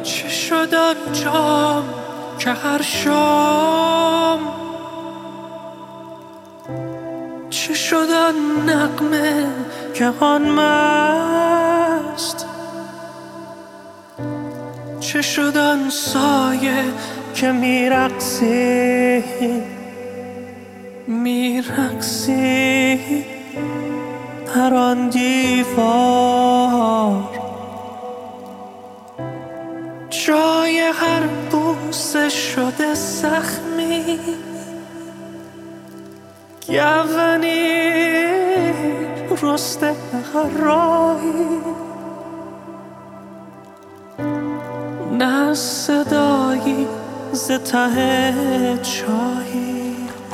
چه شد آنجام که هر شام، چه شد آن نغمه که آن مست، چه شد آن سایه که میرقصی میرقصی در آن دیوار. جای هر بوسه شده زخمی، گونی رسته هر راهی، نه صدایی ز ته چاهی.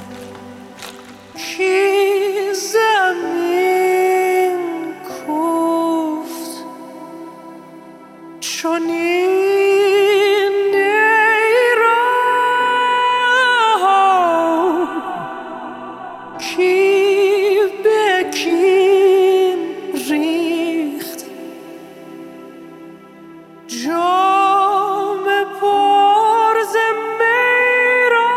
کی زمین کوفت چنین نیرام، کی به کین ریخت جام پر ز می را.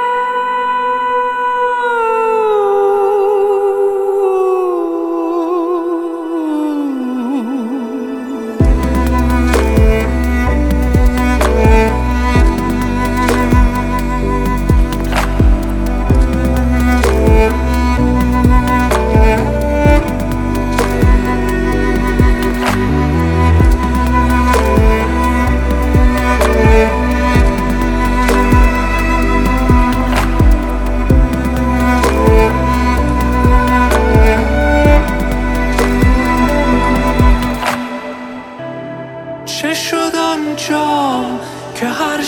چه شد آنجام که هر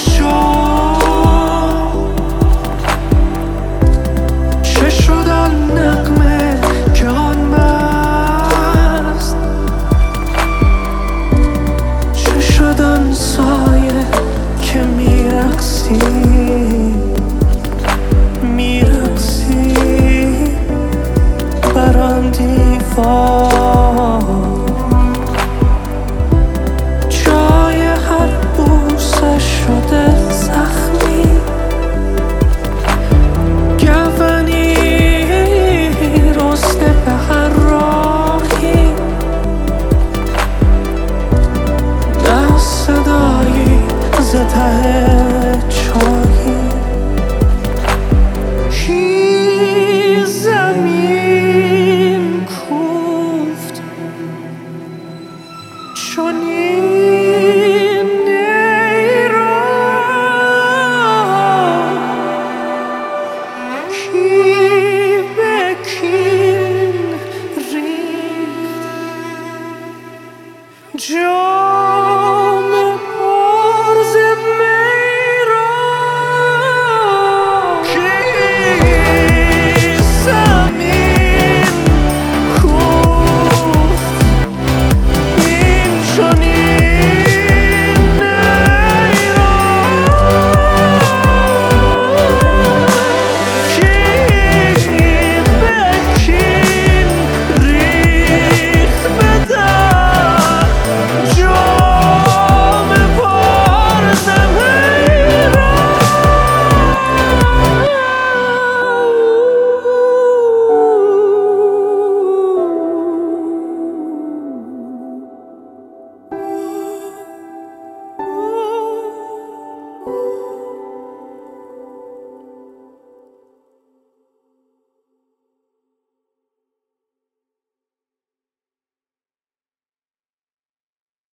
شام، چه شد آن نغمه که آن مست، چه شد آن سایه که میرقصی میرقصی بر آن دیوار. شده زخمی، گونی رسته به هر راهی، نه صدایی ز ته چاهی. کی زمین کوفت چنین joy.